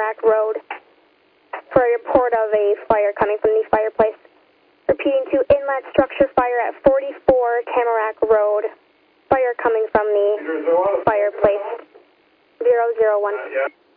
Tamarack Road for a report of a fire coming from the fireplace. Repeating to inlet structure fire at 44 Tamarack Road. Fire coming from the fireplace. 001.